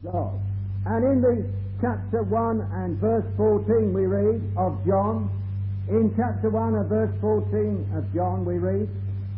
God. And in the chapter 1 and verse 14 we read of John, in chapter 1 and verse 14 of John we read,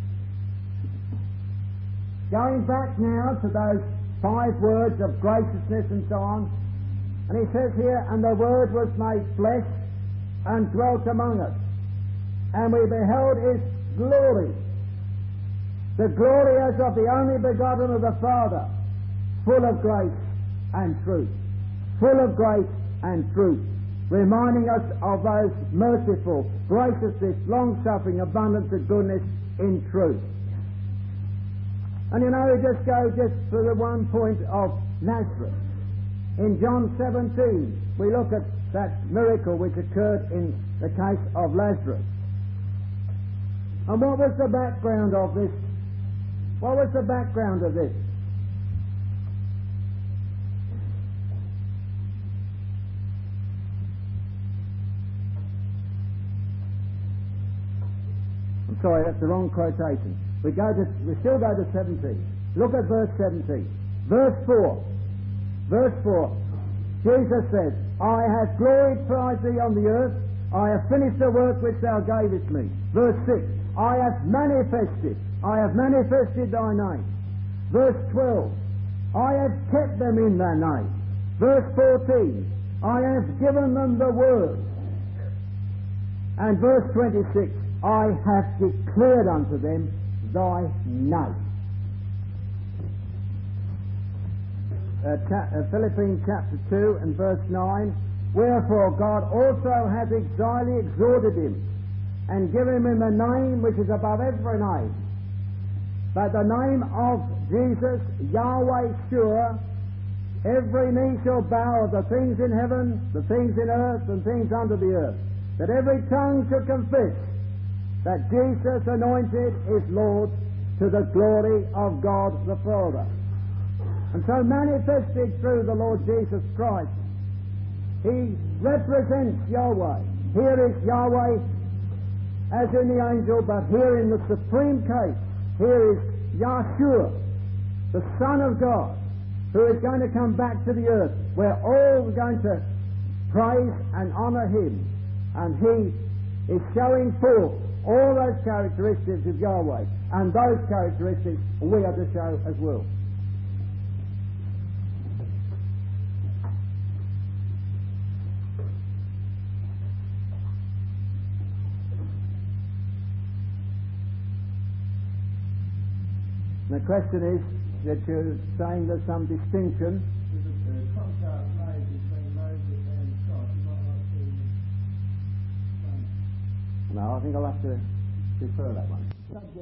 going back now to those 5 words of graciousness and so on, and he says here, and the Word was made flesh and dwelt among us, and we beheld his glory, the glory as of the only begotten of the Father, full of grace and truth. Full of grace and truth, reminding us of those merciful, graciousness, long-suffering, abundance of goodness in truth. And you know, we just go to the one point of Nazareth. In John 17, we look at that miracle which occurred in the case of Lazarus. And what was the background of this? What was the background of this? I'm sorry, that's the wrong quotation. We still go to 17. Look at verse 17. Verse 4. Verse 4. Jesus says, I have glorified thee on the earth. I have finished the work which thou gavest me. Verse 6. I have manifested thy name. Verse 12. I have kept them in thy name. Verse 14. I have given them the word. And verse 26. I have declared unto them thy name. Philippians chapter 2 and verse 9. Wherefore God also hath highly exalted him, and given him a name which is above every name. But the name of Jesus, Yahweh Shua, every knee shall bow of the things in heaven, the things in earth, and things under the earth. That every tongue should confess that Jesus anointed is Lord, to the glory of God the Father. And so manifested through the Lord Jesus Christ, he represents Yahweh. Here is Yahweh as in the angel, but here in the supreme case, here is Yahshua, the Son of God, who is going to come back to the earth, where all are going to praise and honor him. And he is showing forth all those characteristics of Yahweh, and those characteristics we are to show as well. The question is that you're saying there's some distinction. There's a contrast made between Moses and God. You might like to No, I think I'll have to defer that one.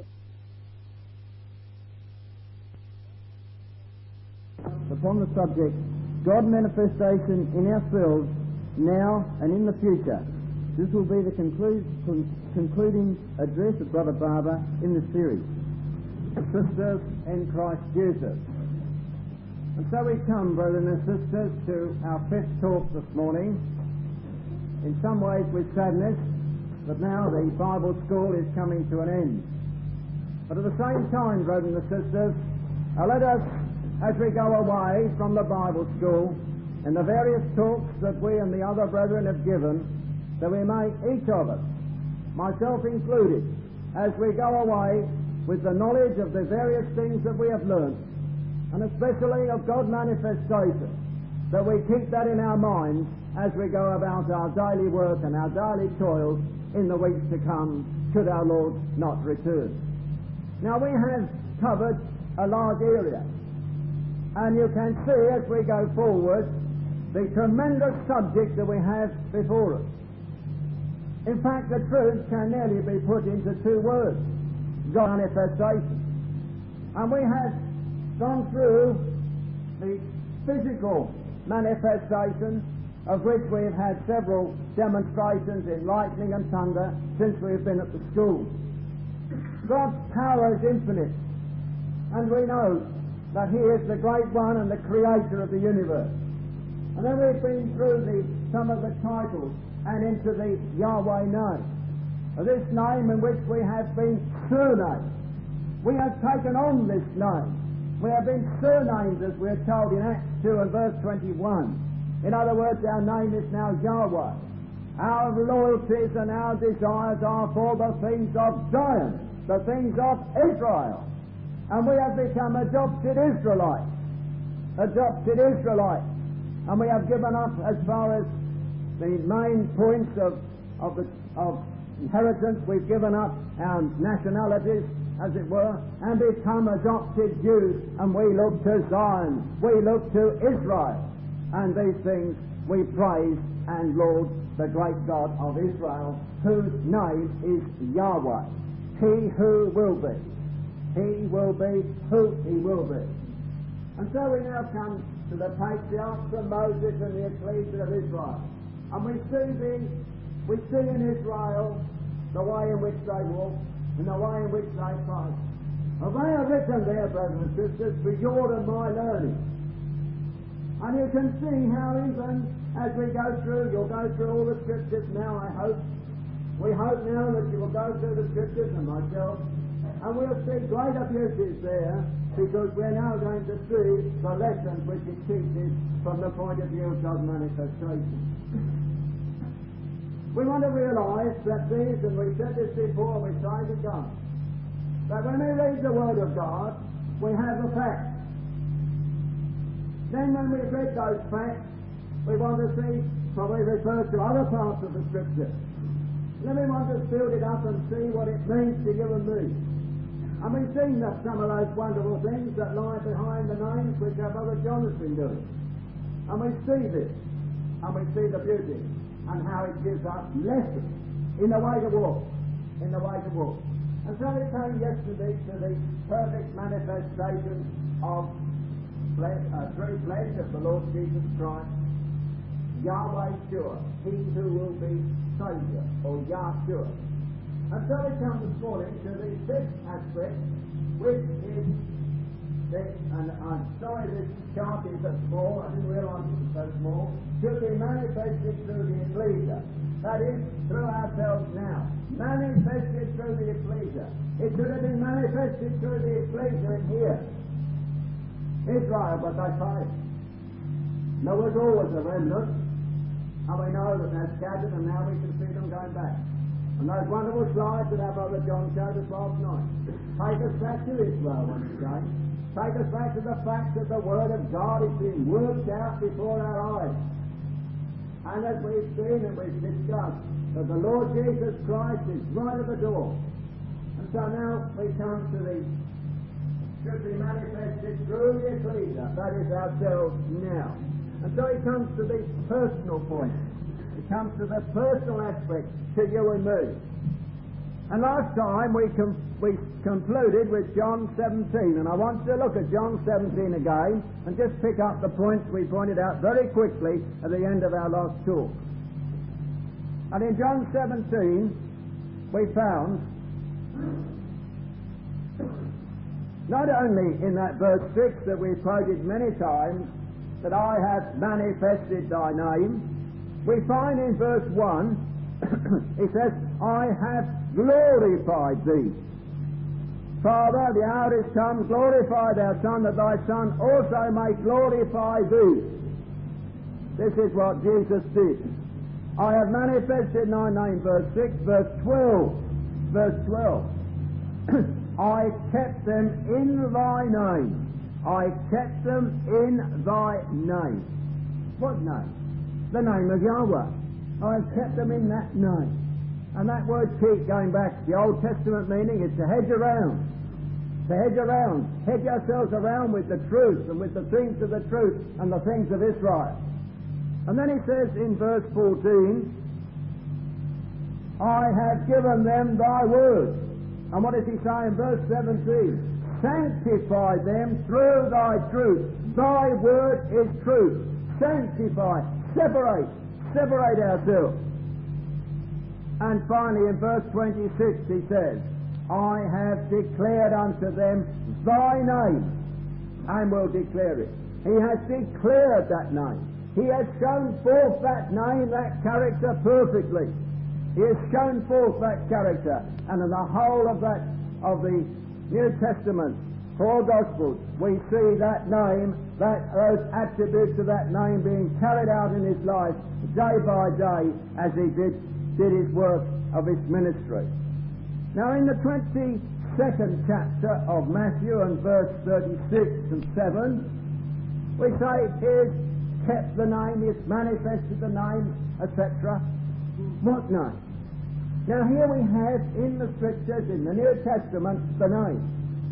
Upon the subject, God manifestation in ourselves, now and in the future. This will be the concluding address of Brother Barber in this series. Sisters in Christ Jesus. And so we come, brothers and sisters, to our 5th talk this morning. In some ways with sadness, that now the Bible school is coming to an end. But at the same time, brothers and sisters, let us, as we go away from the Bible school, and the various talks that we and the other brethren have given, that we may, each of us, myself included, as we go away with the knowledge of the various things that we have learned, and especially of God manifestation, that we keep that in our minds as we go about our daily work and our daily toils in the weeks to come, should our Lord not return. Now we have covered a large area, and you can see as we go forward the tremendous subject that we have before us. In fact, the truth can nearly be put into 2 words: God manifestation. And we have gone through the physical manifestation, of which we have had several demonstrations in lightning and thunder since we have been at the school. God's power is infinite, and we know that he is the great one and the creator of the universe. And then we've been through some of the titles and into the Yahweh name. This name in which we have been surnamed. We have taken on this name, We have been surnamed, as we're told in Acts 2 and verse 21. In other words, our name is now Yahweh. Our loyalties and our desires are for the things of Zion, the things of Israel. And we have become adopted Israelites. Adopted Israelites. And we have given up, as far as the main points of inheritance, we've given up our nationalities, as it were, and become adopted Jews, and we look to Zion, we look to Israel. And these things we praise and laud the great God of Israel, whose name is Yahweh. He who will be. He will be who he will be. And so we now come to the patriarchs of Moses and the ecclesia of Israel. And we see in Israel the way in which they walk and the way in which they fight. And they are written there, brothers and sisters, for your and my learning. And you can see how even as we go through, you'll go through all the scriptures now, I hope. We hope now that you will go through the scriptures, and myself, and we'll see greater beauties there, because we're now going to see the lessons which it teaches from the point of view of God's manifestation. We want to realise that these, and we said this before, we say to God, that when we read the Word of God, we have the facts. Then when we've read those facts, we want to see, probably refer to other parts of the Scripture. Then we want to build it up and see what it means to you and me. And we've seen that some of those wonderful things that lie behind the names which our Brother John has been doing. And we see this, and we see the beauty, and how it gives us lessons in the way to walk, in the way to walk. And so we came yesterday to the perfect manifestation of true flesh of the Lord Jesus Christ, Yahweh Shua, he who will be Saviour, or Yahshua. And so we come this morning to the fifth aspect, which is and I'm sorry this chart is so small, I didn't realise it was so small, should be manifested through the ecclesia. That is, through ourselves now. Manifested through the ecclesia. It should have been manifested through the ecclesia in here. Israel, but they failed. There was always a remnant, and we know that they're scattered, and now we can see them going back. And those wonderful slides that our Brother John showed us last night take us back to Israel once again. Take us back to the fact that the Word of God is being worked out before our eyes. And as we've seen and we've discussed, that the Lord Jesus Christ is right at the door. And so now we come to the should be manifested through the ecclesia, that is ourselves now. And so he comes to the personal point. He comes to the personal aspect to you and me. And last time we concluded with John 17, and I want you to look at John 17 again and just pick up the points we pointed out very quickly at the end of our last talk. And in John 17 we found not only in that verse 6 that we've quoted many times, that I have manifested thy name, we find in verse 1, it says, I have glorified thee. Father, the hour is come, glorify thy Son, that thy Son also may glorify thee. This is what Jesus did. I have manifested thy name, verse 6, verse 12. Verse 12. I kept them in thy name. I kept them in thy name. What name? The name of Yahweh. I have kept them in that name. And that word keep, going back, the Old Testament meaning is to hedge around. To hedge around. Hedge ourselves around with the truth and with the things of the truth and the things of Israel. And then he says in verse 14, I have given them thy word. And what does he say in verse 17? Sanctify them through thy truth. Thy word is truth. Sanctify. Separate ourselves. And finally in verse 26 he says, I have declared unto them thy name, and will declare it. He has declared that name. He has shown forth that name, that character perfectly. He has shown forth that character, and in the whole of the New Testament, 4 Gospels, we see that name, those attributes of that name being carried out in his life day by day as he did his work of his ministry. Now in the 22nd chapter of Matthew and verse 36 and 7, we say he's kept the name, he's manifested the name, etc. What name? Now here we have in the Scriptures, in the New Testament, the name.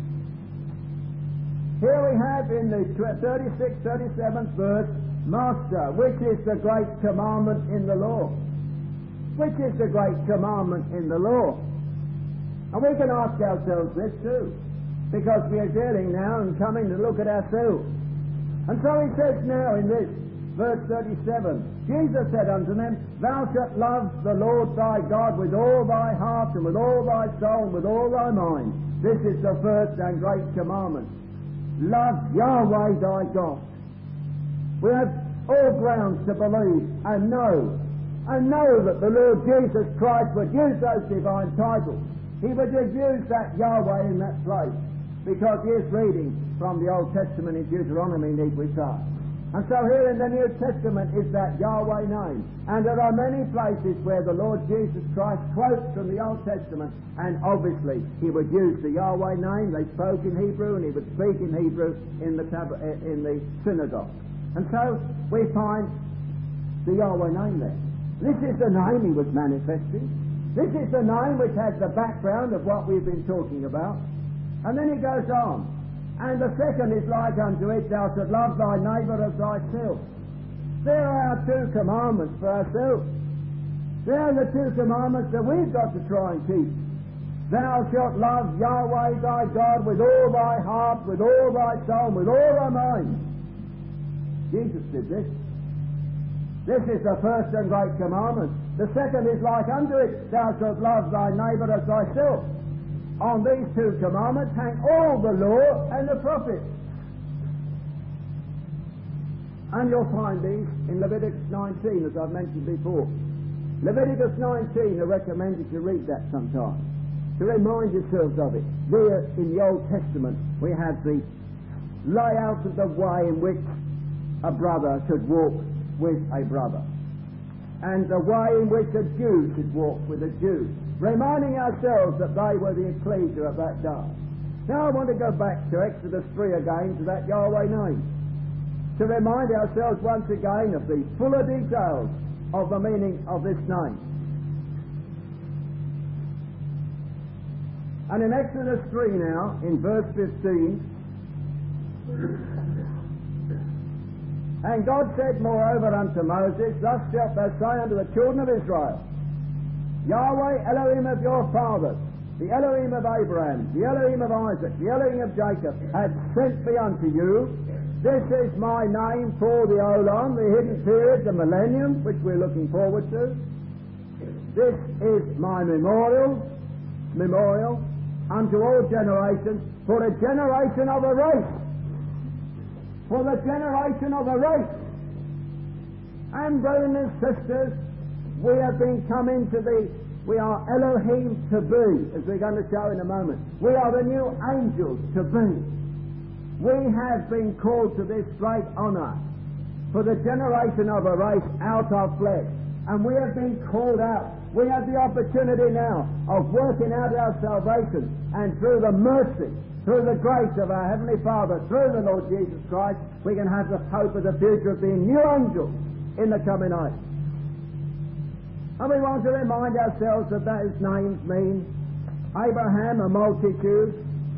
Here we have in the 36th, 37th verse, Master, which is the great commandment in the law? Which is the great commandment in the law? And we can ask ourselves this too, because we are dealing now and coming to look at ourselves. And so he says now in this, verse 37, Jesus said unto them, Thou shalt love the Lord thy God with all thy heart and with all thy soul and with all thy mind. This is the first and great commandment. Love Yahweh thy God. We have all grounds to believe and know that the Lord Jesus Christ would use those divine titles. He would have used that Yahweh in that place, because he is reading from the Old Testament in Deuteronomy, need we say. And so here in the New Testament is that Yahweh name. And there are many places where the Lord Jesus Christ quotes from the Old Testament, and obviously he would use the Yahweh name. They spoke in Hebrew and he would speak in Hebrew in the synagogue. And so we find the Yahweh name there. This is the name he was manifesting. This is the name which has the background of what we've been talking about. And then he goes on. And the second is like unto it, thou shalt love thy neighbour as thyself. There are our 2 commandments for ourselves. There are the 2 commandments that we've got to try and keep. Thou shalt love Yahweh thy God with all thy heart, with all thy soul, with all thy mind. Jesus did this. This is the first and great commandment. The second is like unto it, thou shalt love thy neighbour as thyself. On these 2 commandments hang all the law and the prophets. And you'll find these in Leviticus 19, as I've mentioned before. Leviticus 19, I recommend you to read that sometime, to remind yourselves of it. There in the Old Testament we have the layout of the way in which a brother should walk with a brother, and the way in which a Jew should walk with a Jew, reminding ourselves that they were the ecclesia of that day. Now I want to go back to Exodus 3 again, to that Yahweh name, to remind ourselves once again of the fuller details of the meaning of this name. And in Exodus 3 now, in verse 15, and God said moreover unto Moses, Thus shalt thou say unto the children of Israel, Yahweh Elohim of your fathers, the Elohim of Abraham, the Elohim of Isaac, the Elohim of Jacob, hath sent me unto you. This is my name for the Olam, the hidden period, the millennium, which we're looking forward to. This is my memorial unto all generations, for a generation of a race. For the generation of a race. And brothers and sisters, we have been coming to we are Elohim to be, as we're going to show in a moment. We are the new angels to be. We have been called to this great honour for the generation of a race out of flesh. And we have been called out. We have the opportunity now of working out our salvation, and through the mercy, through the grace of our Heavenly Father, through the Lord Jesus Christ, we can have the hope of the future of being new angels in the coming age. And we want to remind ourselves that those names mean Abraham, a multitude,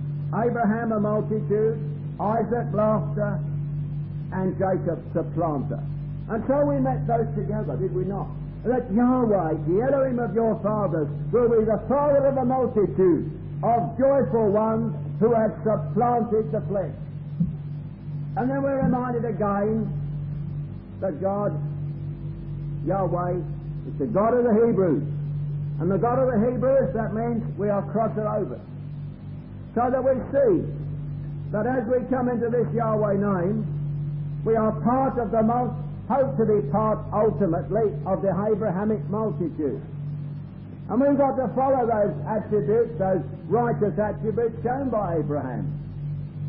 Isaac, laughter, and Jacob, supplanter. And so we met those together, did we not? That Yahweh, the Elohim of your fathers, will be the father of a multitude of joyful ones who have supplanted the flesh. And then we're reminded again that God, Yahweh, is the God of the Hebrews. And the God of the Hebrews, that means we are crosser over. So that we see that as we come into this Yahweh name, we are part of the hope to be part ultimately of the Abrahamic multitude. And we've got to follow those attributes, those righteous attributes shown by Abraham.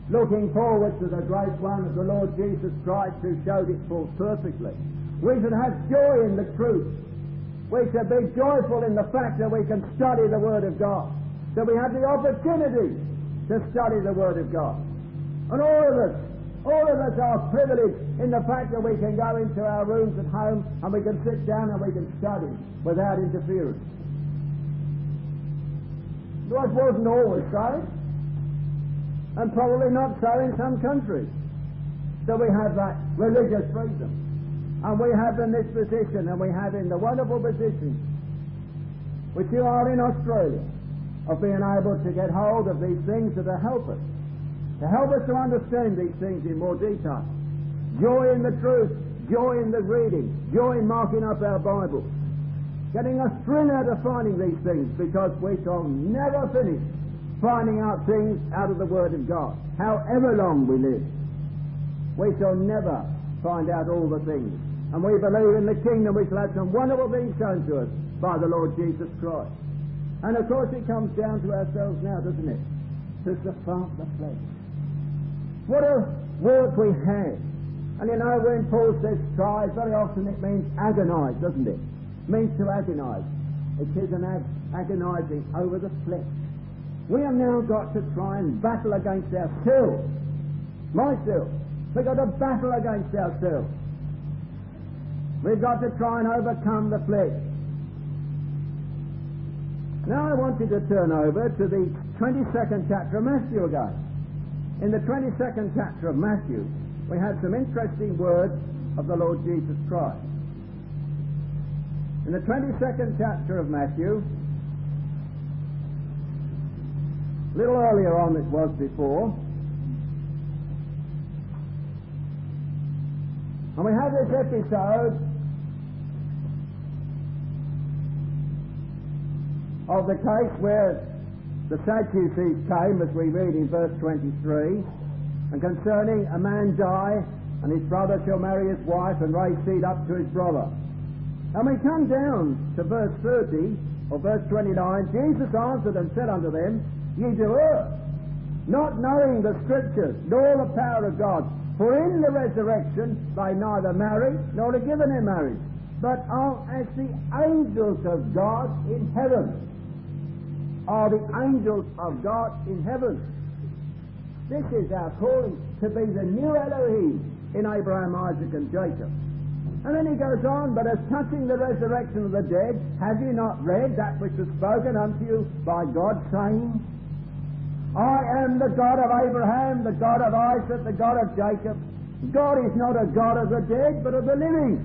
looking forward to the great one of the Lord Jesus Christ who showed it forth perfectly. We should have joy in the truth. We should be joyful in the fact that we can study the Word of God, that we have the opportunity to study the Word of God. And all of us are privileged in the fact that we can go into our rooms at home and we can sit down and we can study without interference. It wasn't always so, and probably not so in some countries. So we have that religious freedom, and we have in this position, and we have in the wonderful position which you are in Australia, of being able to get hold of these things that will help us to understand these things in more detail. Joy in the truth, joy in the reading, joy in marking up our Bibles, getting a thrill out of finding these things, because we shall never finish finding out things out of the Word of God. However long we live, we shall never find out all the things. And we believe in the kingdom we shall have some wonderful things shown to us by the Lord Jesus Christ. And of course it comes down to ourselves now, doesn't it? To supplant the flesh. What a work we have. And you know, when Paul says try, very often it means agonize, doesn't it? It means to agonize. It is an agonizing over the flesh. We have now got to try and battle against ourselves. Myself. We've got to battle against ourselves. We've got to try and overcome the flesh. Now I want you to turn over to the 22nd chapter of Matthew again. In the 22nd chapter of Matthew, we had some interesting words of the Lord Jesus Christ. In the 22nd chapter of Matthew, a little earlier on it was before, and we have this episode of the case where the Sadducees came, as we read in verse 23, and concerning a man die, and his brother shall marry his wife and raise seed up to his brother. And we come down to verse 30, or verse 29, Jesus answered and said unto them, Ye do err, not knowing the Scriptures, nor the power of God. For in the resurrection they neither marry, nor are given in marriage, but are as the angels of God in heaven. Are the angels of God in heaven. This is our calling, to be the new Elohim in Abraham, Isaac and Jacob. And then he goes on, but as touching the resurrection of the dead, have you not read that which was spoken unto you by God, saying, I am the God of Abraham, the God of Isaac, the God of Jacob. God is not a God of the dead, but of the living.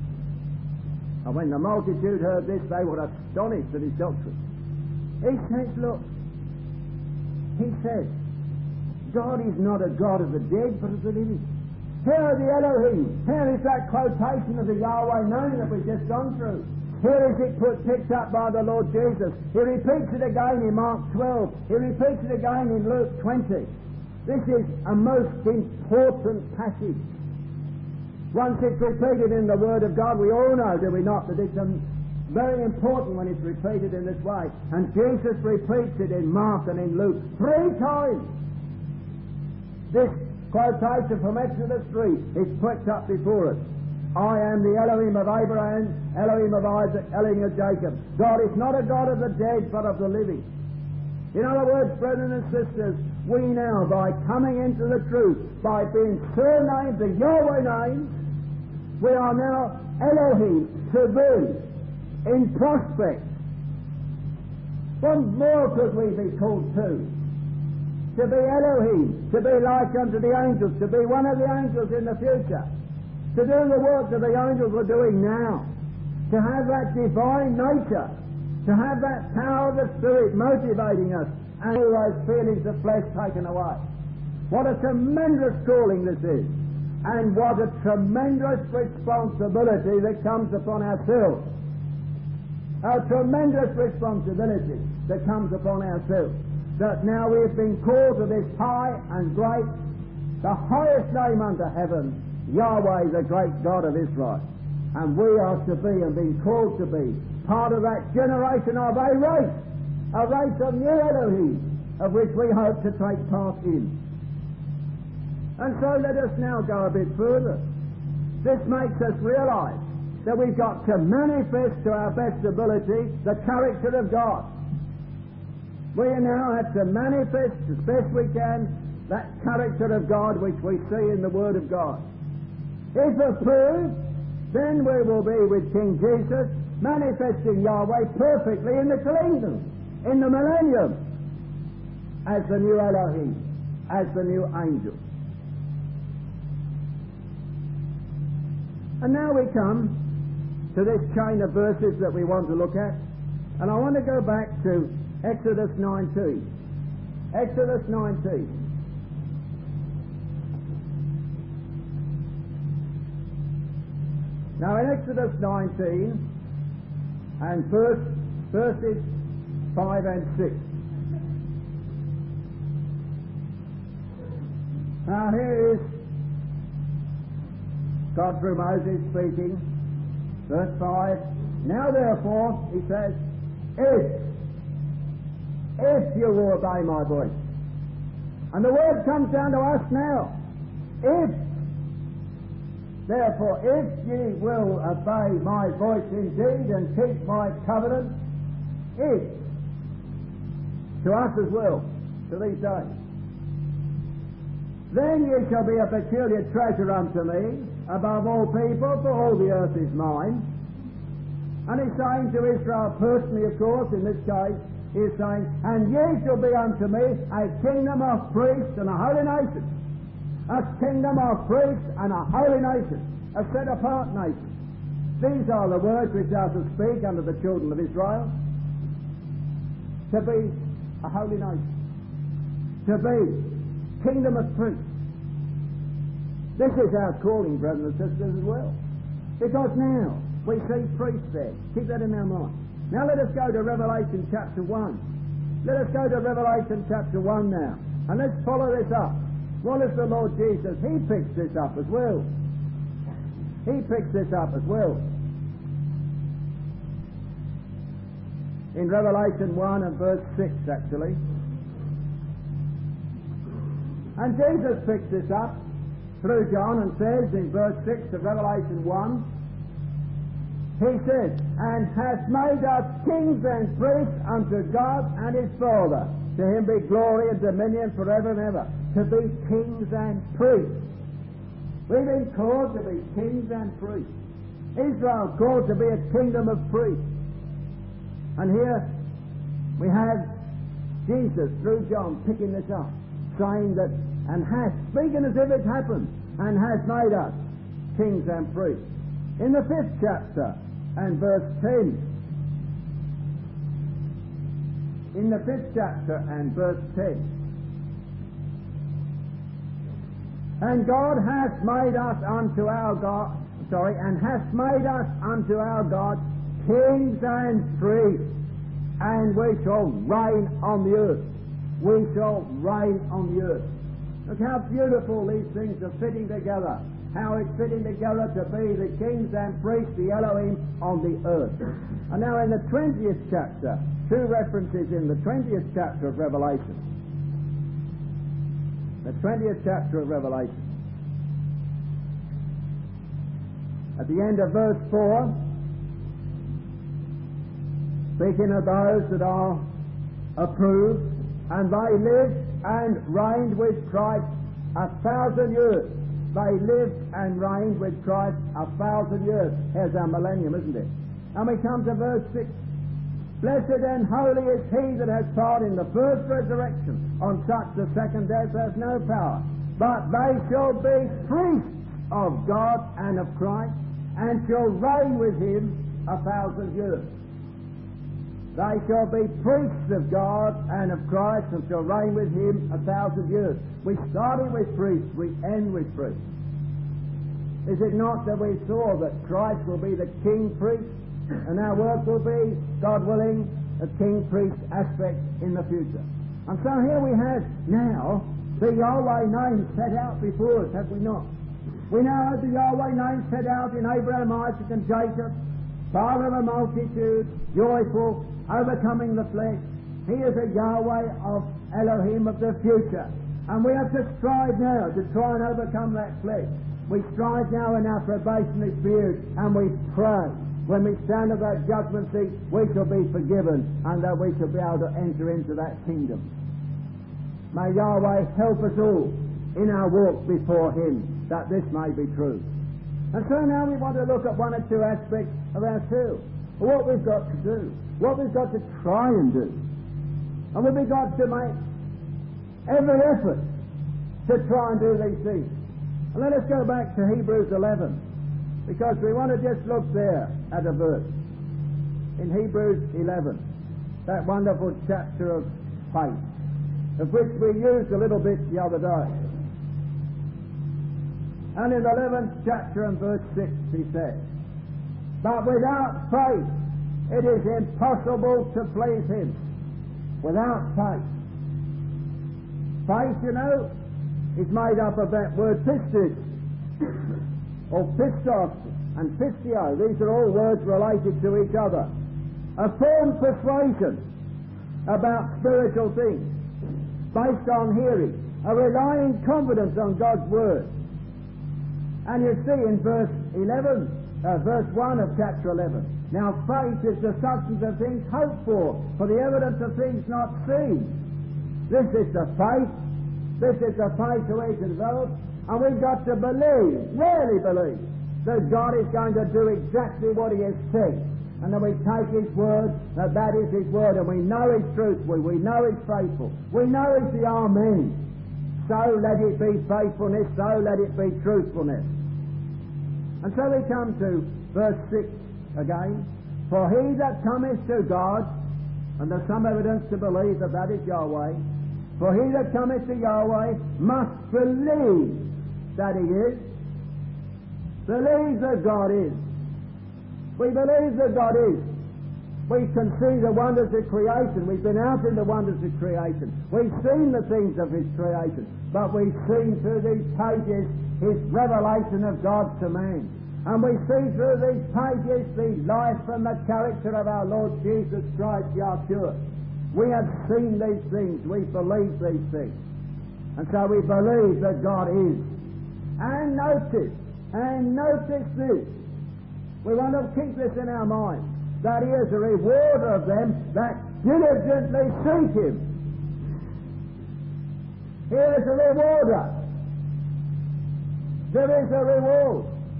And when the multitude heard this, they were astonished at his doctrine. He says, look, he says, God is not a God of the dead, but of the living. Here are the Elohim. Here is that quotation of the Yahweh name that we've just gone through. Here is it picked up by the Lord Jesus. He repeats it again in Mark 12. He repeats it again in Luke 20. This is a most important passage. Once it's repeated in the Word of God, we all know, do we not, that it's very important when it's repeated in this way. And Jesus repeats it in Mark and in Luke 3 times. This quotation from Exodus 3 is picked up before us. I am the Elohim of Abraham, Elohim of Isaac, Elohim of Jacob. God is not a God of the dead, but of the living. In other words, brethren and sisters, we now, by coming into the truth, by being surnamed the Yahweh name, we are now Elohim, to be, in prospect. What more could we be called to? To be Elohim, to be like unto the angels, to be one of the angels in the future, to do the work that the angels are doing now, to have that divine nature, to have that power of the Spirit motivating us, and all those feelings of flesh taken away. What a tremendous calling this is, and what a tremendous responsibility that comes upon ourselves. A tremendous responsibility that comes upon ourselves. That now we have been called to this high and great, the highest name under heaven, Yahweh, the great God of Israel. And we are to be, and been called to be, part of that generation of a race of new Elohim, of which we hope to take part in. And so let us now go a bit further. This makes us realize that we've got to manifest to our best ability the character of God. We now have to manifest as best we can that character of God which we see in the Word of God. If approved, then we will be with King Jesus, manifesting Yahweh perfectly in the kingdom, in the millennium, as the new Elohim, as the new angel. And now we come to this chain of verses that we want to look at, and I want to go back to Exodus 19. Exodus 19. Now in Exodus 19 and verses 5 and 6. Now here is God through Moses speaking. Verse 5. Now therefore, he says, if you will obey my voice. And the word comes down to us now. If. Therefore, if ye will obey my voice indeed and keep my covenant, if. To us as well, to these days. Then ye shall be a peculiar treasure unto me, above all people, for all the earth is mine. And he's saying to Israel personally, of course, in this case, he's saying, and ye shall be unto me a kingdom of priests and a holy nation. A kingdom of priests and a holy nation. A set-apart nation. These are the words which are to speak unto the children of Israel. To be a holy nation. To be kingdom of priests. This is our calling, brothers and sisters, as well. Because now we see priests there. Keep that in our mind. Now let us go to Revelation chapter 1. Let us go to Revelation chapter 1 now. And let's follow this up. What is the Lord Jesus? He picks this up as well. He picks this up as well. In Revelation 1 and verse 6, actually. And Jesus picks this up through John and says in verse 6 of Revelation 1, he says, and hath made us kings and priests unto God and his Father. To him be glory and dominion forever and ever. To be kings and priests. We've been called to be kings and priests. Israel called to be a kingdom of priests. And here we have Jesus through John picking this up, saying that, and hath, speaking as if it happened, and hath made us kings and priests. In the 5th chapter and verse 10, in the 5th chapter and verse 10, and God hath made us unto our God, and hath made us unto our God kings and priests, and we shall reign on the earth. We shall reign on the earth. Look how beautiful these things are fitting together. How it's fitting together to be the kings and priests, the Elohim, on the earth. And now in the 20th chapter, 2 references in the 20th chapter of Revelation. The 20th chapter of Revelation. At the end of verse 4, speaking of those that are approved, and they lived and reigned with Christ 1,000 years. They lived and reigned with Christ 1,000 years. Here's our millennium, isn't it? And we come to verse 6. Blessed and holy is he that has part in the first resurrection. On such the second death has no power. But they shall be priests of God and of Christ, and shall reign with him 1,000 years. They shall be priests of God and of Christ, and shall reign with him 1,000 years. We started with priests, we end with priests. Is it not that we saw that Christ will be the king priest, and our work will be, God willing, a king priest aspect in the future? And so here we have now the Yahweh name set out before us, have we not? We now have the Yahweh name set out in Abraham, Isaac and Jacob, father of a multitude, joyful, overcoming the flesh. He is a Yahweh of Elohim of the future. And we have to strive now to try and overcome that flesh. We strive now in our probationary period, and we pray. When we stand at that judgment seat, we shall be forgiven, and that we shall be able to enter into that kingdom. May Yahweh help us all in our walk before Him, that this may be true. And so now we want to look at one or two aspects of our seal. What we've got to do, what we've got to try and do, and what we've got to make every effort to try and do these things. And let us go back to Hebrews 11, because we want to just look there at a verse. In Hebrews 11, that wonderful chapter of faith, of which we used a little bit the other day. And in the 11th chapter and verse 6 he says, "But without faith it is impossible to please Him." Without faith. Faith, you know, is made up of that word pistis, or pistos, and pistio. These are all words related to each other. A firm persuasion about spiritual things, based on hearing, a relying confidence on God's Word. And you see in verse 1 of chapter 11, "Now faith is the substance of things hoped for the evidence of things not seen." This is the faith. This is the faith that we develop, and we've got to believe, really believe, that God is going to do exactly what He has said, and that we take His word, that is His word, and we know He's truthful, we know He's faithful, we know He's the Amen. So let it be faithfulness, so let it be truthfulness. And so we come to verse 6 again. "For he that cometh to God," and there's some evidence to believe that that is Yahweh, "for he that cometh to Yahweh must believe that He is." Believe that God is. We believe that God is. We can see the wonders of creation. We've been out in the wonders of creation. We've seen the things of His creation. But we've seen through these pages His revelation of God to man. And we see through these pages the life and the character of our Lord Jesus Christ, Yahshua. We have seen these things. We believe these things. And so we believe that God is. And notice this. We want to keep this in our mind, that He is a rewarder of them that diligently seek Him. He is a rewarder. There is a reward.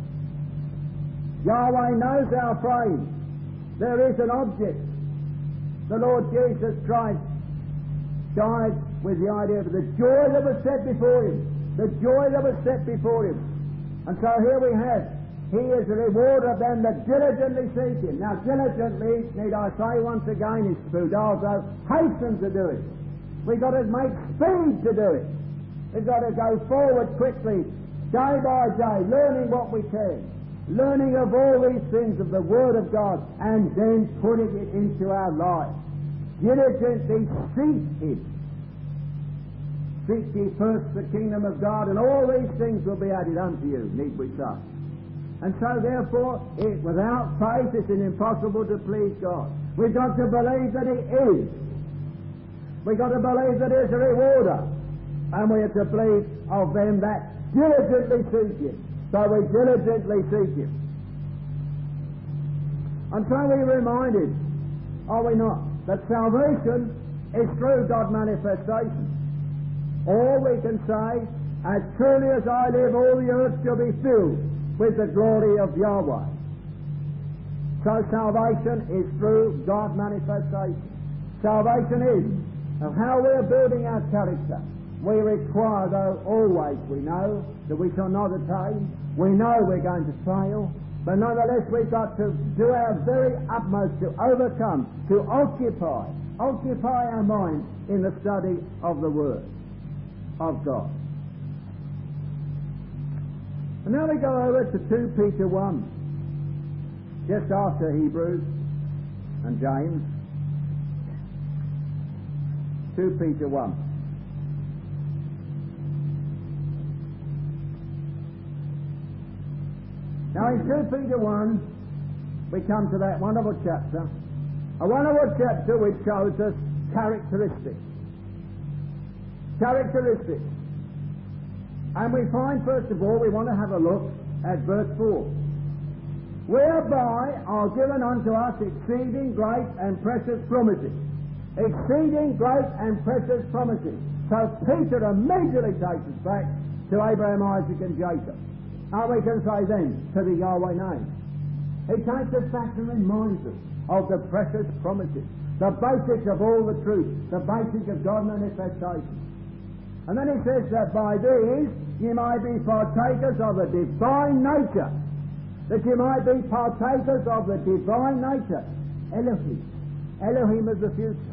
Yahweh knows our frame. There is an object. The Lord Jesus Christ died with the idea of the joy that was set before Him. The joy that was set before Him. And so here we have, He is a rewarder of them that diligently seek Him. Now diligently, need I say once again, is spoudazo, hasten to do it. We've got to make speed to do it. We've got to go forward quickly, day by day, learning what we can. Learning of all these things of the Word of God, and then putting it into our life. Diligently seek Him. Seek ye first the kingdom of God, and all these things will be added unto you, need we say. And so therefore, without faith it's impossible to please God. We've got to believe that He is. We've got to believe that He is a rewarder. And we have to believe of them that diligently seek Him. So we diligently seek Him. And so we're reminded, are we not, that salvation is through God's manifestation. All we can say, as truly as I live, all the earth shall be filled with the glory of Yahweh. So salvation is through God's manifestation. Salvation is of how we are building our character. We require, though, always we know that we shall not attain. We know we're going to fail. But nonetheless, we've got to do our very utmost to overcome, to occupy our mind in the study of the Word of God. And now we go over to 2 Peter 1, just after Hebrews and James. 2 Peter 1. Now in 2 Peter 1, we come to that wonderful chapter, a wonderful chapter which shows us characteristics. characteristics. And we find, first of all, we want to have a look at verse 4. Whereby are given unto us exceeding great and precious promises. Exceeding great and precious promises. So Peter immediately takes us back to Abraham, Isaac and Jacob. And we can say then, to the Yahweh name. He takes us back and reminds us of the precious promises, the basics of all the truth, the basics of God manifestation. And then he says that by these you might be partakers of the divine nature. That you might be partakers of the divine nature. Elohim. Elohim is the future.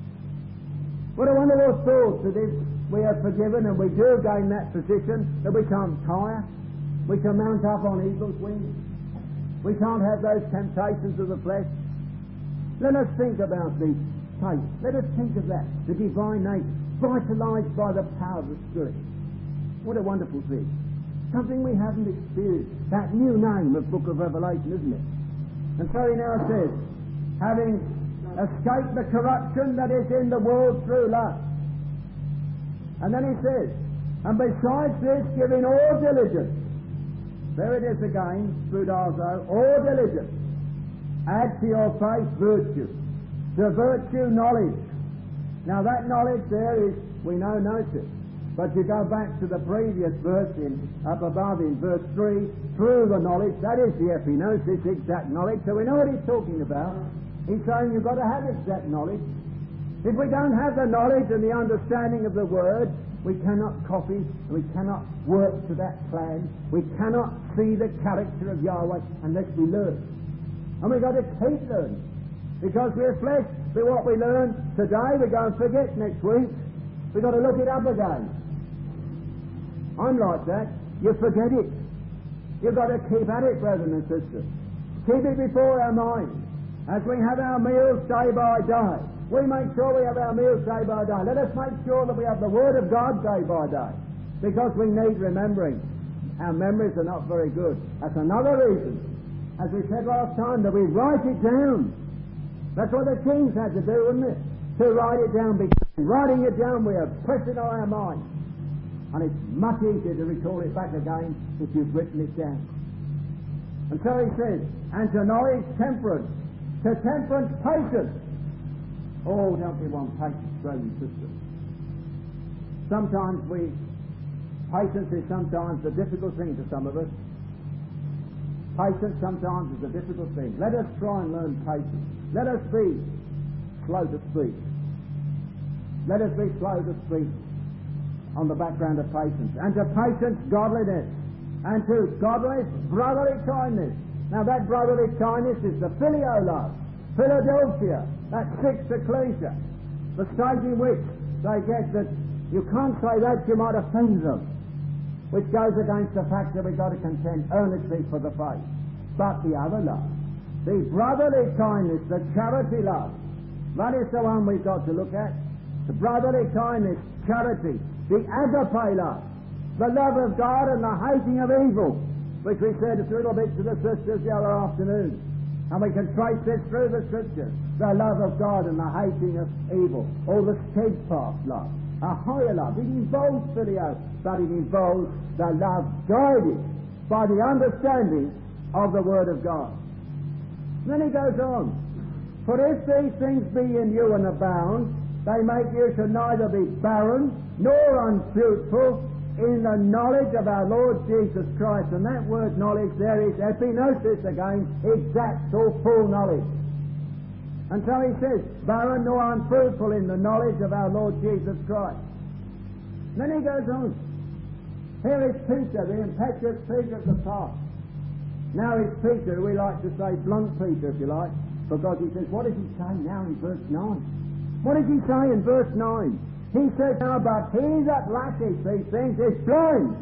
What a wonderful thought that if we are forgiven and we do gain that position, that we can't tire, we can mount up on eagle's wings, we can't have those temptations of the flesh. Let us think about these faith. Let us think of that, the divine nature, vitalized by the power of the Spirit. What a wonderful thing. Something we haven't experienced. That new name of Book of Revelation, isn't it? And so he now says, having escaped the corruption that is in the world through lust. And then he says, and besides this, giving all diligence. There it is again, spoudazo, all diligence. Add to your faith virtue. To virtue knowledge. Now that knowledge there is, we know, gnosis. But you go back to the previous verse up above in verse 3, through the knowledge, that is the epignosis, exact knowledge. So we know what he's talking about. He's saying you've got to have exact knowledge. If we don't have the knowledge and the understanding of the Word, we cannot copy, and we cannot work to that plan. We cannot see the character of Yahweh unless we learn. And we've got to keep learning. Because we're flesh, but what we learn today, we go and forget next week. We've got to look it up again. I'm like that. You forget it. You've got to keep at it, brethren and sisters. Keep it before our mind. As we have our meals day by day, we make sure we have our meals day by day. Let us make sure that we have the Word of God day by day. Because we need remembering. Our memories are not very good. That's another reason, as we said last time, that we write it down. That's what the kings had to do, wasn't it? To write it down. Because writing it down, we are pressing on our mind. And it's much easier to recall it back again if you've written it down. And so he says, and to knowledge temperance. To temperance, patience. Oh, don't we want patience, brothers and sisters? Sometimes patience is sometimes a difficult thing to some of us. Patience sometimes is a difficult thing. Let us try and learn patience. Let us be slow to speak. Let us be slow to speak on the background of patience. And to patience, godliness. And to godliness, brotherly kindness. Now that brotherly kindness is the filio love, Philadelphia, that sixth ecclesia, the stage in which they get that you can't say that, you might offend them, which goes against the fact that we've got to contend earnestly for the faith. But the other love, the brotherly kindness, the charity love, that is the one we've got to look at. The brotherly kindness, charity, the agape love, the love of God and the hating of evil, which we said a little bit to the sisters the other afternoon. And we can trace this through the Scriptures. The love of God and the hating of evil. Or the steadfast love. A higher love. It involves filio, but it involves the love guided by the understanding of the Word of God. And then he goes on. For if these things be in you and abound, they make you to neither be barren nor unfruitful in the knowledge of our Lord Jesus Christ. And that word knowledge there is epignosis again, exact or full knowledge. And so he says, barren nor unfruitful in the knowledge of our Lord Jesus Christ. And then he goes on. Here is Peter, the impetuous Peter of the past. Now it's Peter, we like to say blunt Peter if you like, because he says, what does he say now in verse 9? What does he say in verse 9? He says, now, but he that lacketh these things is blind,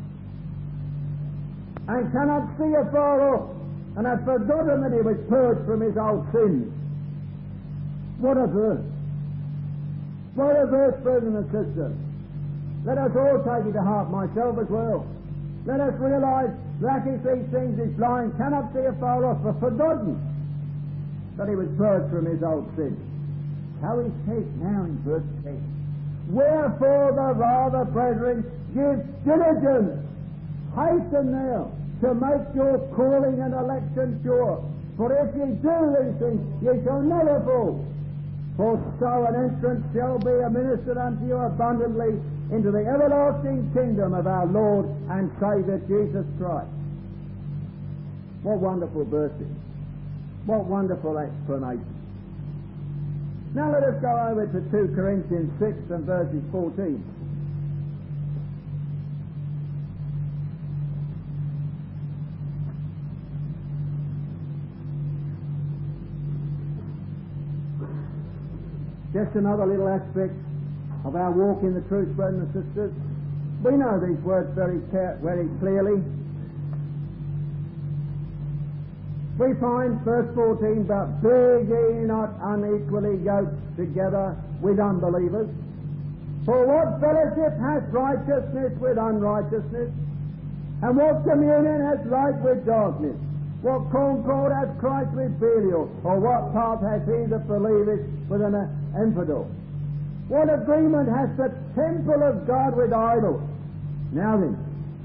and cannot see afar off, and hath forgotten that he was purged from his old sins. What a verse! What a verse, brothers and sisters! Let us all take it to heart, myself as well. Let us realize, lacketh these things is blind, cannot see afar off, but forgotten that he was purged from his old sins. How he says now in verse 10, Wherefore the rather, brethren, give diligence, hasten now, to make your calling and election sure. For if ye do these things, ye shall never fall. For so an entrance shall be administered unto you abundantly into the everlasting kingdom of our Lord and Saviour Jesus Christ. What wonderful verses. What wonderful explanation. Now let us go over to 2 Corinthians 6 and verses 14. Just another little aspect of our walk in the truth, brothers and sisters. We know these words very clearly. We find verse 14 about be ye not unequally yoked together with unbelievers. For what fellowship hath righteousness with unrighteousness? And what communion hath light with darkness? What concord hath Christ with Belial? Or what part hath he that believeth with an infidel? What agreement hath the temple of God with idols? Now then,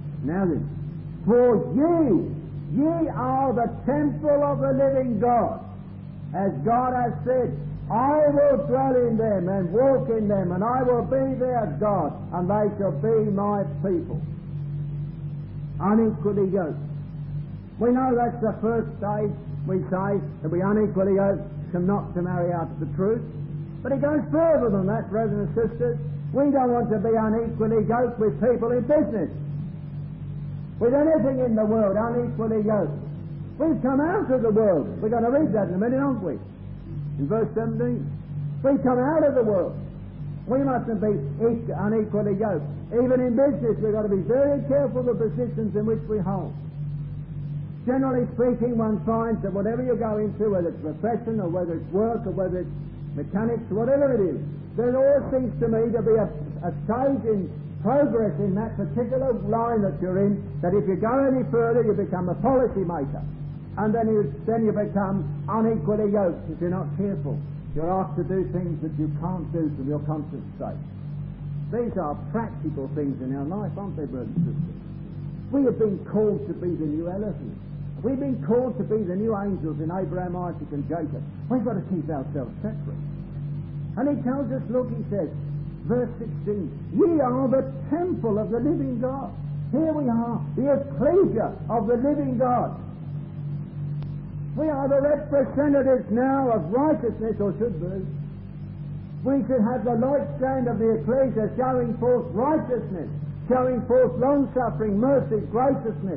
for ye are the temple of the living God. As God has said, I will dwell in them and walk in them, and I will be their God, and they shall be my people. Unequally yoked. We know that's the first stage, we say, that we unequally yoked not to marry out the truth. But it goes further than that, brothers and sisters. We don't want to be unequally yoked with people in business. With anything in the world, unequally yoked. We've come out of the world. We're going to read that in a minute, aren't we? In verse 17. We've come out of the world. We mustn't be unequally yoked. Even in business, we've got to be very careful of the positions in which we hold. Generally speaking, one finds that whatever you go into, whether it's profession or whether it's work or whether it's mechanics, whatever it is, there always seems to me to be a stage in progress in that particular line that you're in, that if you go any further, you become a policy maker. And then you become unequally yoked if you're not careful. You're asked to do things that you can't do from your conscience sake. These are practical things in our life, aren't they, brothers and sisters? We have been called to be the new elephants. We've been called to be the new angels in Abraham, Isaac and Jacob. We've got to keep ourselves separate. And he tells us, look, he says, verse 16, ye are the temple of the living God. Here we are, the ecclesia of the living God. We are the representatives now of righteousness, or should be. We should have the light stand of the ecclesia showing forth righteousness, showing forth long-suffering, mercy, graciousness.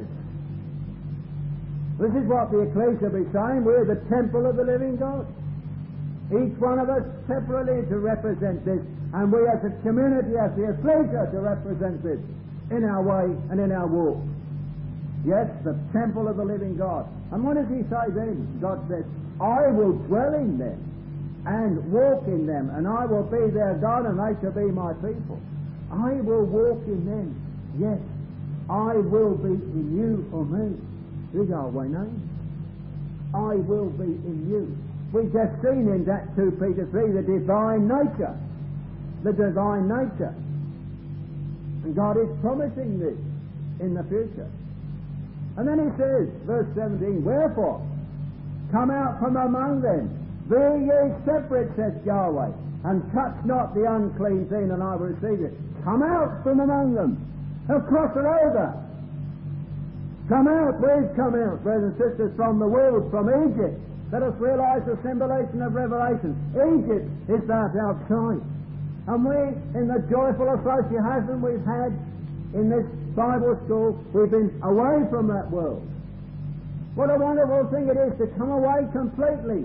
This is what the ecclesia will be saying. We're the temple of the living God. Each one of us separately to represent this, and we as a community, as the ecclesia, to represent this in our way and in our walk. Yes, the temple of the living God. And what does he say then? God says, I will dwell in them and walk in them, and I will be their God, and they shall be my people. I will walk in them. Yes, I will be in you, or me. Is our way name. I will be in you. We've just seen in that 2 Peter 3 the divine nature. The divine nature. And God is promising this in the future. And then he says, verse 17, wherefore, come out from among them, be ye separate, saith Yahweh, and touch not the unclean thing, and I will receive it. Come out from among them, and cross it over. Come out, we've come out, brothers and sisters, from the world, from Egypt. Let us realize the symbolism of Revelation. Egypt is that outside. And we, in the joyful association we've had in this Bible school, we've been away from that world. What a wonderful thing it is to come away completely.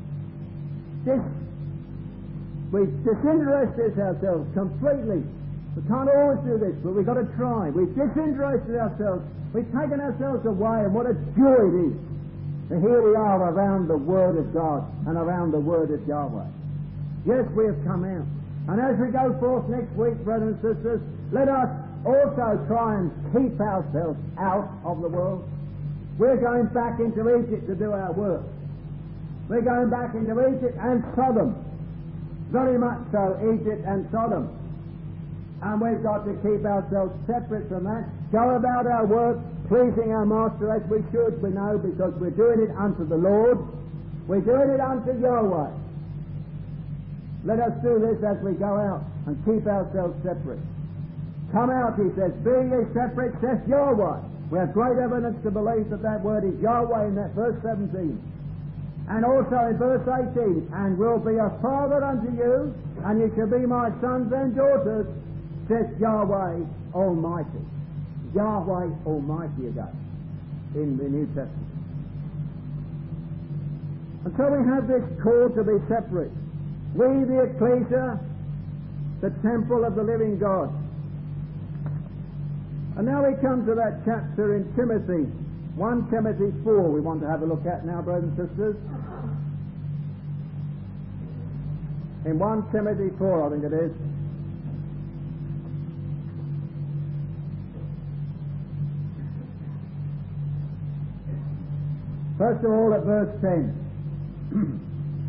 We've disinterested ourselves completely. We can't always do this, but we've got to try. We've disinterested ourselves. We've taken ourselves away, and what a joy it is. And here we are around the Word of God and around the Word of Yahweh. Yes, we have come out. And as we go forth next week, brothers and sisters, let us also try and keep ourselves out of the world. We're going back into Egypt to do our work. We're going back into Egypt and Sodom. Very much so, Egypt and Sodom. And we've got to keep ourselves separate from that, go about our work, pleasing our Master as we should, we know, because we're doing it unto the Lord. We're doing it unto Yahweh. Let us do this as we go out and keep ourselves separate. Come out, he says, be ye separate, saith Yahweh. We have great evidence to believe that that word is Yahweh in that verse 17. And also in verse 18, and will be a father unto you, and you shall be my sons and daughters, says Yahweh Almighty. Yahweh Almighty again in the New Testament. And so we have this call to be separate. We, the ecclesia, the temple of the living God. And now we come to that chapter in Timothy, 1 Timothy 4 we want to have a look at now, brothers and sisters. In 1 Timothy 4, I think it is. First of all, at verse 10.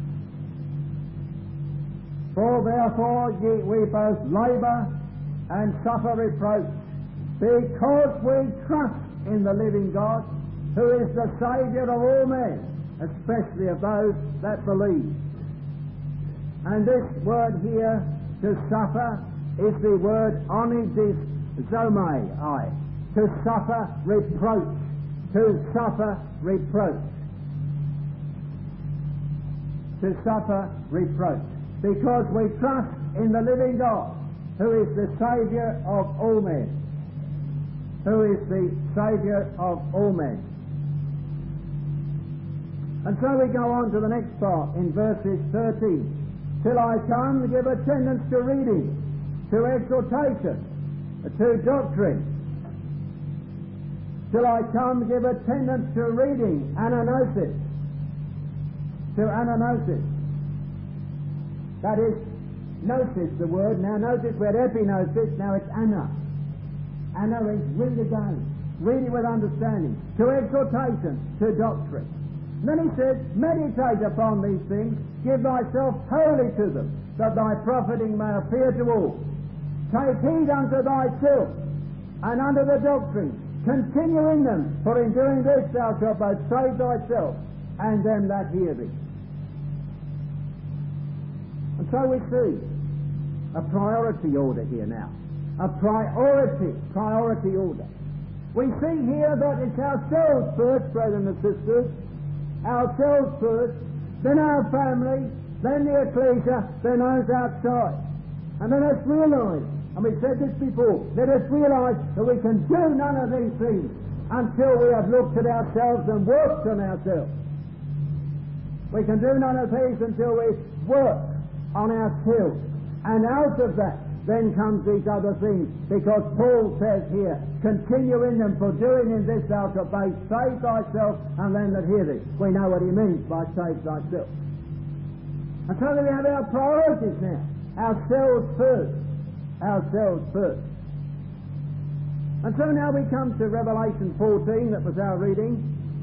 For therefore we both labour and suffer reproach, because we trust in the living God, who is the Saviour of all men, especially of those that believe. And this word here, to suffer, is the word onidizomai, to suffer reproach. To suffer reproach. To suffer reproach. Because we trust in the living God, who is the Saviour of all men. Who is the Saviour of all men. And so we go on to the next part in verses 13. Till I come, give attendance to reading, to exhortation, to doctrine. Till I come, give attendance to reading, ananosis. To ananosis. That is, gnosis, the word. Now notice we had epignosis, now it's ana. Ana is read again. Read it with understanding. To exhortation, to doctrine. And then he says, meditate upon these things, give thyself wholly to them, that thy profiting may appear to all. Take heed unto thyself, and unto the doctrine. Continue in them, for in doing this thou shalt both save thyself and them that hear thee. And so we see a priority order here now. A priority order. We see here that it's ourselves first, brethren and sisters, ourselves first, then our family, then the ecclesia, then those outside. And then let's realise, and we've said this before, let us realise that we can do none of these things until we have looked at ourselves and worked on ourselves. We can do none of these until we work on ourselves. And out of that then comes these other things, because Paul says here, continue in them, for doing in this thou shalt both save thyself and them that hear thee. We know what he means by save thyself. And so we have our priorities now. Ourselves first. Ourselves first. And so now we come to Revelation 14, that was our reading.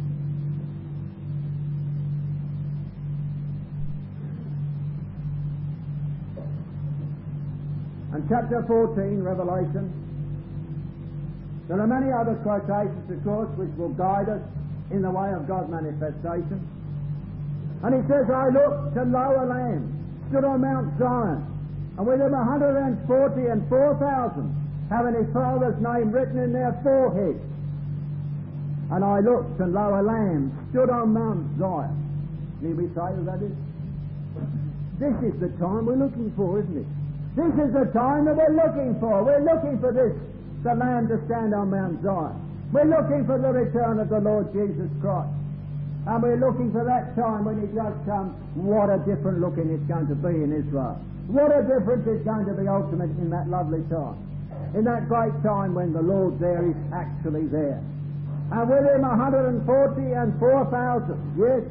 And chapter 14, Revelation. There are many other quotations, of course, which will guide us in the way of God's manifestation. And he says, I looked, and lo, a Lamb stood on Mount Zion, and with him 144,000, having his Father's name written in their foreheads. And I looked, and lo, a Lamb stood on Mount Zion. Need we say who that is? This is the time we're looking for, isn't it? This is the time that we're looking for. We're looking for this, the Lamb to stand on Mount Zion. We're looking for the return of the Lord Jesus Christ. And we're looking for that time when he does come. What a different looking it's going to be in Israel. What a difference it's going to be ultimate in that lovely time. In that great time when the Lord there is actually there. And with him 144,000. Yes,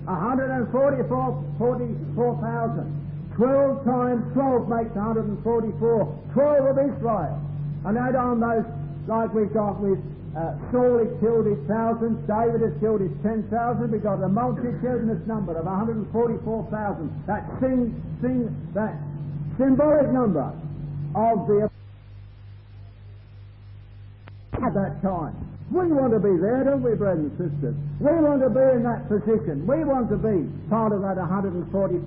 144,000. 12 times 12 makes 144. 12 of Israel. And add on those, like we've got with Saul has killed his thousands, David has killed his 10,000. We've got a multitudinous number of 144,000. That symbolic number of the at that time. We want to be there, don't we, brothers and sisters? We want to be in that position. We want to be part of that 144,000.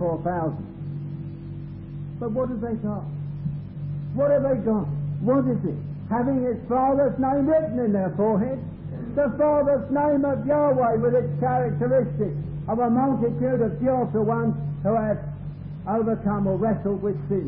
But what have they got? What have they got? What is it? Having his Father's name written in their forehead. The Father's name of Yahweh with its characteristics of a multitude of joyful ones who have overcome or wrestled with sin.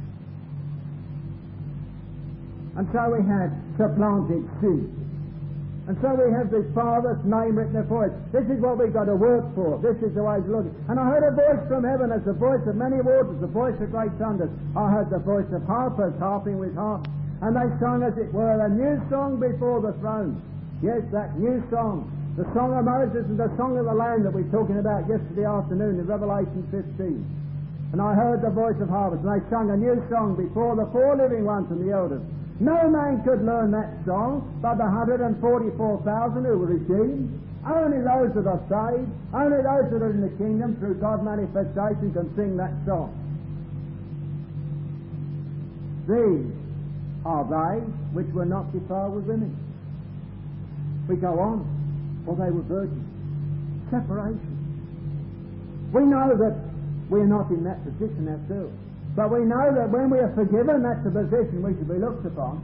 And so we have supplanted sin. And so we have the Father's name written before us. This is what we've got to work for. This is the way to look. And I heard a voice from heaven as the voice of many waters, the voice of great thunders. I heard the voice of harpers harping with harps. And they sung, as it were, a new song before the throne. Yes, that new song. The song of Moses and the song of the Lamb that we were talking about yesterday afternoon in Revelation 15. And I heard the voice of harpers, and they sung a new song before the four living ones and the elders. No man could learn that song but the 144,000 who were redeemed. Only those that are saved, only those that are in the kingdom through God's manifestation can sing that song. These are they which were not defiled with women. We go on, or they were virgins. Separation. We know that we're not in that position ourselves. But we know that when we are forgiven, that's the position we should be looked upon.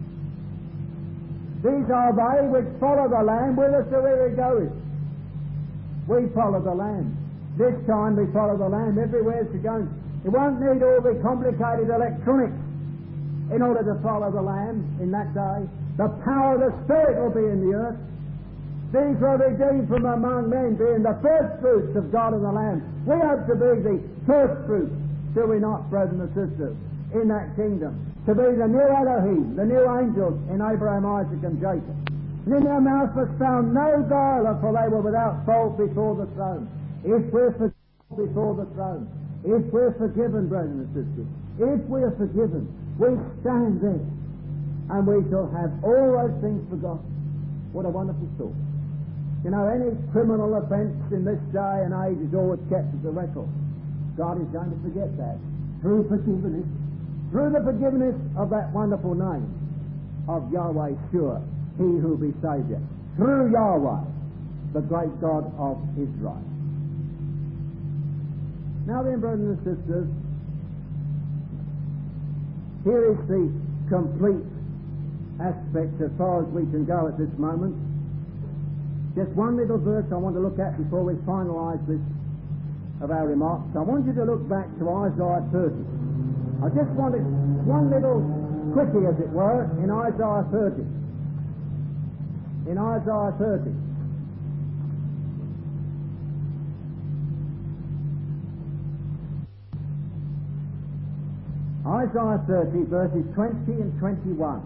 These are they which follow the Lamb whithersoever he goeth. We follow the Lamb. This time we follow the Lamb everywhere it's going. You won't need all the complicated electronics in order to follow the Lamb in that day. The power of the Spirit will be in the earth. These were redeemed from among men, being the first fruits of God and the Lamb. We hope to be the first fruits, do we not, brothers and sisters, in that kingdom? To be the new Elohim, the new angels in Abraham, Isaac and Jacob. And in their mouth was found no guile, for they were without fault before the throne. If we're forgiven before the throne, if we're forgiven, brothers and sisters, if we are forgiven, we stand there and we shall have all those things forgotten. What a wonderful thought. You know, any criminal offence in this day and age is always kept as a record. God is going to forget that through forgiveness, through the forgiveness of that wonderful name of Yahweh Shua, he who will be Saviour, through Yahweh, the great God of Israel. Now then, brothers and sisters, here is the complete aspect as far as we can go at this moment. Just one little verse I want to look at before we finalise this of our remarks. I want you to look back to Isaiah 30. I just wanted one little quickie, as it were, in Isaiah 30. In Isaiah 30. Isaiah 30, verses 20 and 21.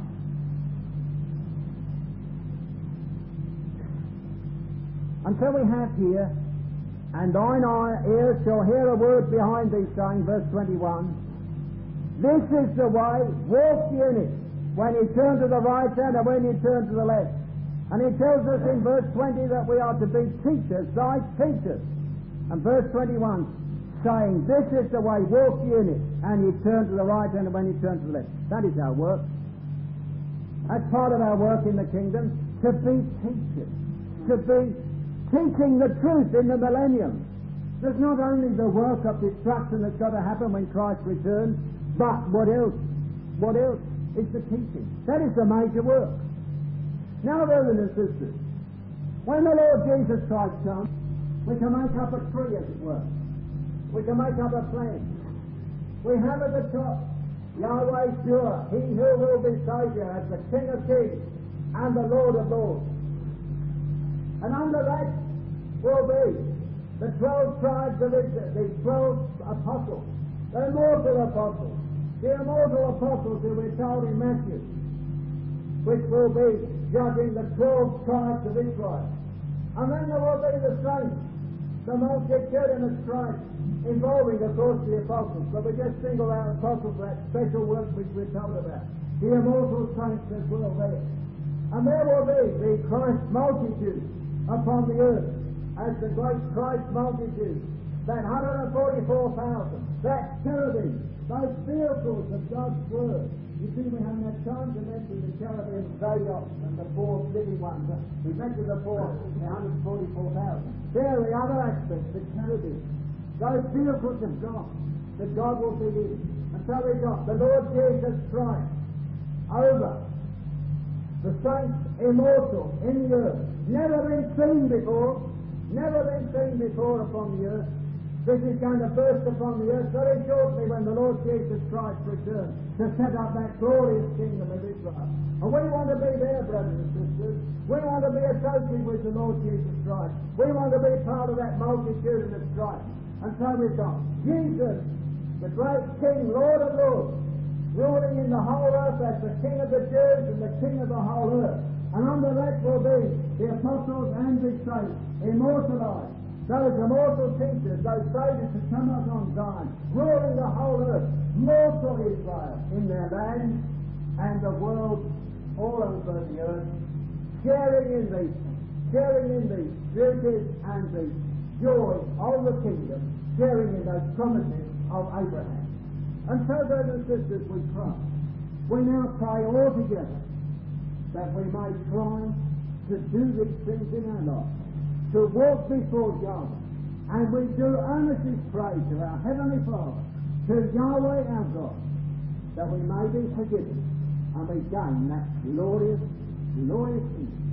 And so we have here, and thine ears shall hear a word behind thee saying, verse 21, this is the way, walk ye in it, when ye turn to the right hand and when ye turn to the left. And he tells us in verse 20 that we are to be teachers, thy teachers. And verse 21, saying, this is the way, walk ye in it, and ye turn to the right hand and when ye turn to the left. That is our work. That's part of our work in the kingdom, to be teachers, to be teaching the truth in the millennium. There's not only the work of destruction that's got to happen when Christ returns, but what else? What else is the teaching? That is the major work. Now, brothers and sisters, when the Lord Jesus Christ comes, we can make up a tree, as it were. We can make up a plan. We have at the top Yahweh Shua, he who will be Saviour, as the King of Kings and the Lord of Lords. And under that will be the 12 tribes of Israel, the 12 apostles, the immortal apostles, the immortal apostles who we're told in Matthew, which will be judging the 12 tribes of Israel. And then there will be the saints, the multitudinous tribes, involving, of course, the apostles. But we just single out apostles for that special work which we're told about. The immortal saints as well there. And there will be the Christ multitude upon the earth as the great Christ multitude, that 144,000, that cherubim, those vehicles of God's Word. You see, we haven't had time to mention the cherubim Zadok and the poor living ones. We mentioned the poor, the 144,000. There are the other aspects, the cherubim. Those vehicles of God, that God will be in. And so we've got the Lord Jesus Christ over the saints, immortal, in the earth. Never been seen before upon the earth. This is going to burst upon the earth very shortly when the Lord Jesus Christ returns to set up that glorious kingdom of Israel. And we want to be there, brothers and sisters. We want to be associated with the Lord Jesus Christ. We want to be part of that multitude of Christ. And so we've got Jesus, the great King, Lord of Lords, ruling in the whole earth as the King of the Jews and the King of the whole earth. And under that will be the apostles and the saints, immortalized. Those immortal teachers, those saviors who come up on Zion, ruling the whole earth, mortal Israel in their land and the world all over the earth, sharing in the beauties and the joy of the kingdom, sharing in those promises of Abraham. And so, brothers and sisters, we pray. We now pray all together that we may try to do these things in our lives, to walk before God. And we do earnestly pray to our Heavenly Father, to Yahweh our God, that we may be forgiven and we gain that glorious, glorious kingdom.